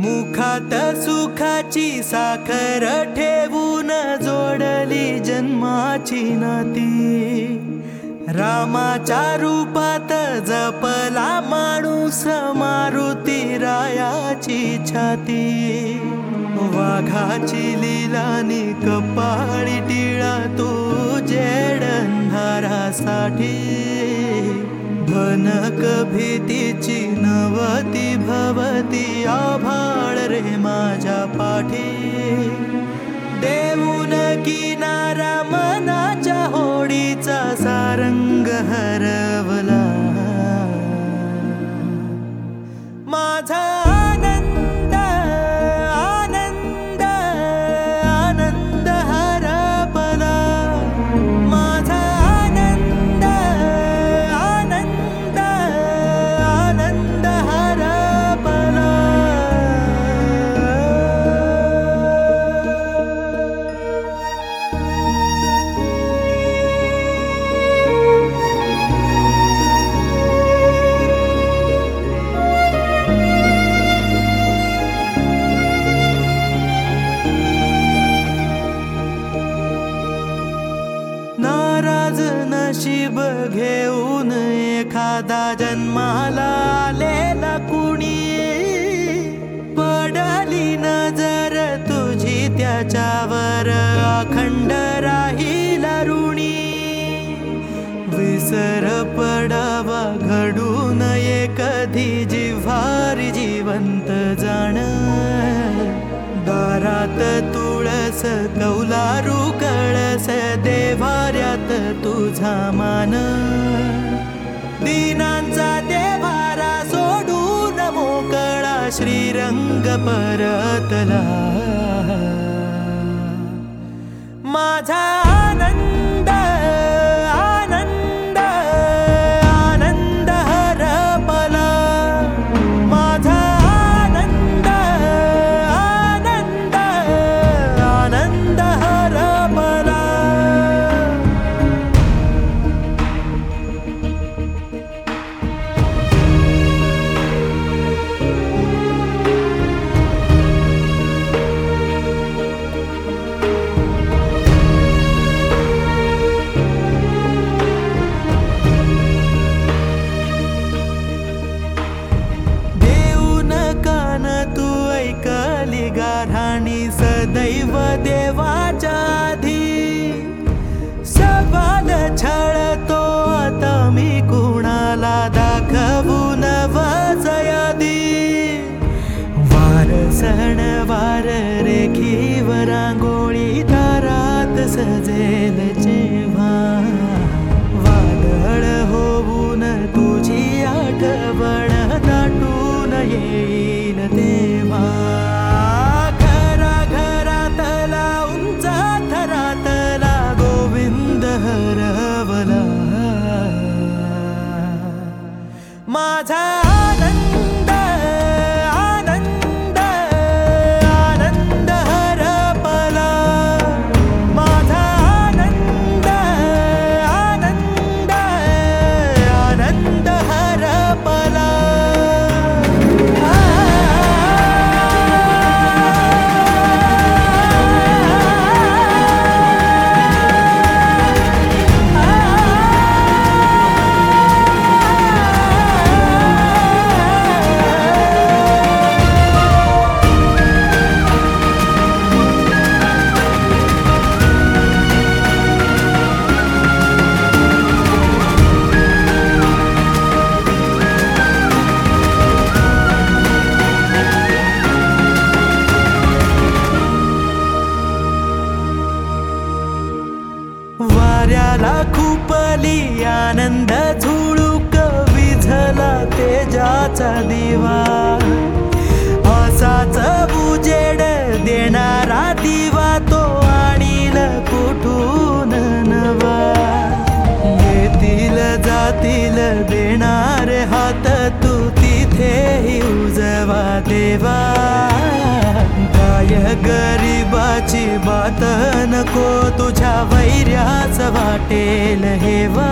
मुखात सुखाची साखर ठेवून जोडली जन्माची नाती। रामाच्या रूपात जपला माणूस मारुती रायाची छाती। वाघाची लिलानी कपाळी टिळा तू जेड अंधारासाठी। भनक भीतीची नवती भवती आभाळ रे माझ्या पाठी। देऊन किनारा मनाच्या होडीचा सारंग हरवला। माझा आनंद आनंद आनंद हरपला। माझा आनंद आनंद आनंद हरपला। नाराज नशीब घेऊन एखादा जन्माला आलेला कुणी। पडली नजर तुझी त्याच्यावर अखंड राहिला ऋणी। विसर पडावा घडू नये कधी जिव्हारी जिवंत जाण। दारात तुळस कौलारू कळस देवाऱ्यात तुझा मान। दीनांचा देवारा सोडून मोकळा श्रीरंग परतला। माझा आनंद आनंद आनंद हरपला। माझा आनंद आनंद आनंद हरपला। तू ऐकली गाऱ्हाणी सदैव देवाच्या आधी। सवाल छळतो आता मी कुणाला दाखवून वजयादी। वार सणवार रेखीवर रांगोळी दारात सजेल जेव्हा। वादळ होऊन तुझी आठवण दाटून येईल तेव्हा। घरा घरातला उंच थरातला गोविंद हरवला। माझा आनंद आनंद आनंद हरपला। माझा आनंद आनंद आनंद हरपला। वाऱ्याला खुपली आनंद झुळूक विझला तेजाचा दिवा। असाच उजेड देणारा दिवा तो आणील कुठून नवा। येतील जातील देणारे हात तू तिथेही उजवा देवा। काय गरीबाची बात नको तुझ्या वैर्याच वाटेल हेवा।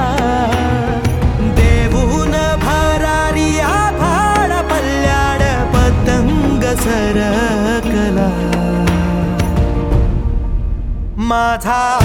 देऊन भरारी आभाळ पल्ल्याड पतंग सर माझा